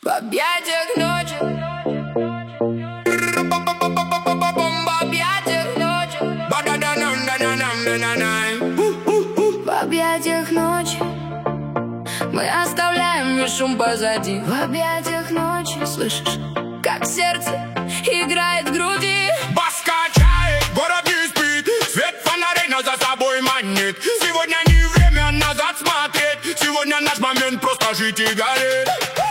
В объятиях ночи, в объятиях ночи, в объятиях ночи мы оставляем весь шум позади. В объятиях ночи слышишь, как сердце играет в груди. Бас качает, город не спит, свет фонарей нас за собой манит. Сегодня не время назад смотреть, сегодня наш момент просто жить и гореть.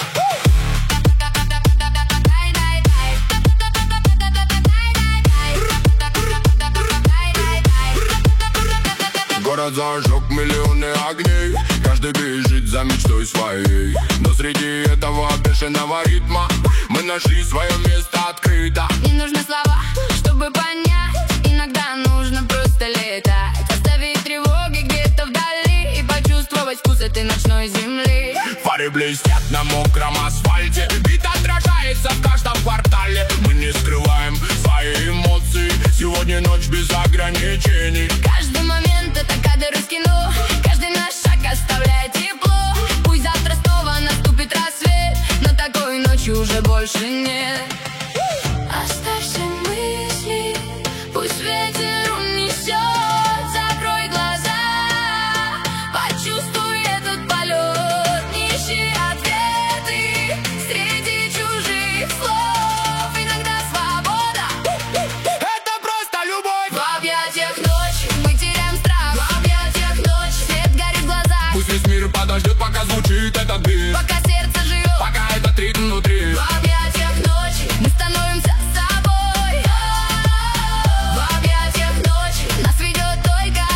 Город зажег миллионы огней, каждый бежит за мечтой своей. Но среди этого бешеного ритма мы нашли свое место открыто. Не нужны слова, чтобы понять, иногда нужно просто летать. Оставить тревоги где-то вдали и почувствовать вкус этой ночной земли. Фары блестят на мокром асфальте, бит отражается в каждом квартале. Мы не скрываем свои эмоции, сегодня ночь без ограничений. Каждый момент это кадр из кино, каждый наш шаг оставляет тепло. Пусть завтра снова наступит рассвет, но такой ночи уже больше нет. Оставь все мысли, пусть ветер унесет. Закрой глаза, почувствуй этот полет. Не ищи ответы среди чужих слов. Иногда свобода — Это просто любовь. в объятиях ночи мы теряем страх. В объятиях ночи свет горит в глазах. Пусть весь мир подождет, пока звучит этот бит, Пока сердце живет, пока этот ритм внутри. в объятиях ночи мы становимся собой. В объятиях ночи нас ведет только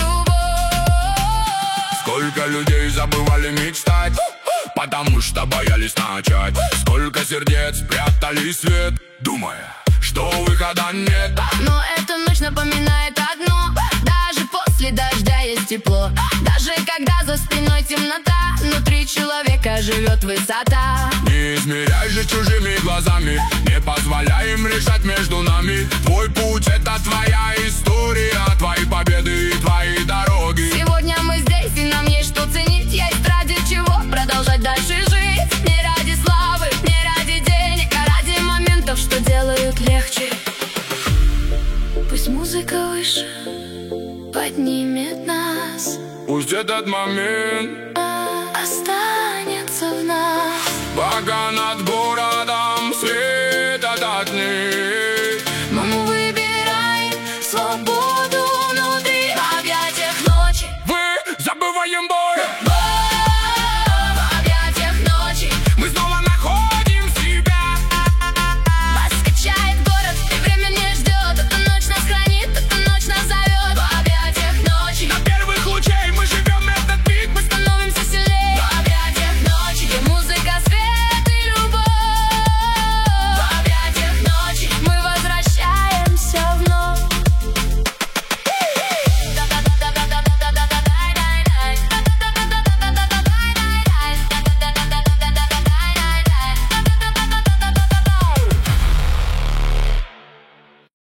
любовь. Сколько людей забывали мечтать, потому что боялись начать. Сколько сердец прятали свет, думая, что выхода нет. Но эта ночь напоминает одно: даже после дождя есть тепло. Даже когда за спиной темнота, внутри человека живет высота. Не измеряй же чужими глазами, не позволяй им решать между нами. Твой путь — это твоя история, твои победы и твои дороги. Сегодня мы здесь, и нам есть что ценить. Есть ради чего продолжать дальше жить. Не ради славы, не ради денег, а ради моментов, что делают легче. Пусть музыка выше поднимет нас, Пусть этот момент останется в нас. пока над